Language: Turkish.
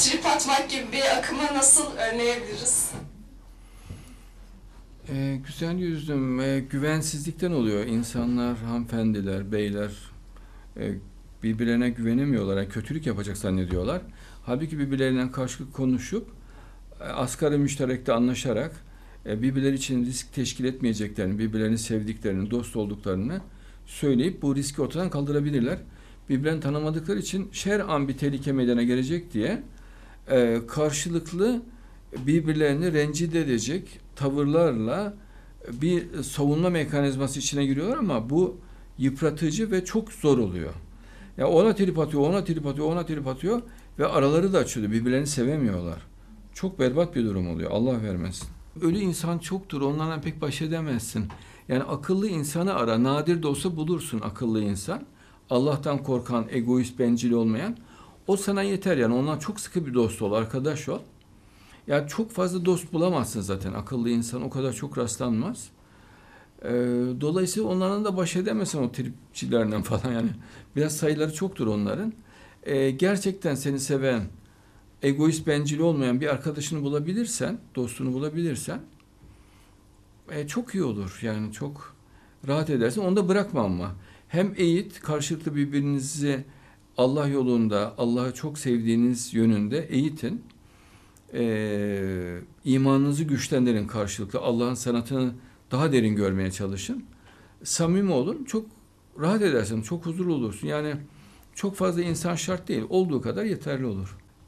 trip atmak gibi bir akımı nasıl önleyebiliriz? Güzel yüzlüm, güvensizlikten oluyor. İnsanlar, hanımefendiler, beyler e, birbirlerine güvenemiyorlar. Yani kötülük yapacak zannediyorlar. Halbuki birbirleriyle karşılıklı konuşup asgari müşterekte anlaşarak birbirleri için risk teşkil etmeyeceklerini, birbirlerini sevdiklerini, dost olduklarını söyleyip bu riski ortadan kaldırabilirler. Birbirlerini tanımadıkları için her an bir tehlike meydana gelecek diye karşılıklı birbirlerini rencide edecek tavırlarla bir savunma mekanizması içine giriyorlar ama bu yıpratıcı ve çok zor oluyor. Ya ona trip atıyor, ona trip atıyor, ona trip atıyor ve araları da açılıyor. Birbirlerini sevemiyorlar. Çok berbat bir durum oluyor. Allah vermesin. Ölü insan çoktur. Onlarla pek baş edemezsin. Yani akıllı insanı ara. Nadir de olsa bulursun akıllı insan. Allah'tan korkan, egoist, bencil olmayan. O sana yeter yani. Ondan çok sıkı bir dost ol, arkadaş ol. Ya çok fazla dost bulamazsın zaten. Akıllı insan o kadar çok rastlanmaz. Dolayısıyla onların da baş edemezsin o tripçilerden falan yani. Biraz sayıları çoktur onların. Gerçekten seni seven, egoist, bencil olmayan bir arkadaşını bulabilirsen, dostunu bulabilirsen çok iyi olur. Yani çok rahat edersin. Onu da bırakma ama. Hem eğit, karşılıklı birbirinizi Allah yolunda, Allah'ı çok sevdiğiniz yönünde eğitin. İmanınızı güçlendirin karşılıklı. Allah'ın sanatını daha derin görmeye çalışın. Samimi olun. Çok rahat edersin. Çok huzurlu olursun. Yani çok fazla insan şart değil. Olduğu kadar yeterli olur.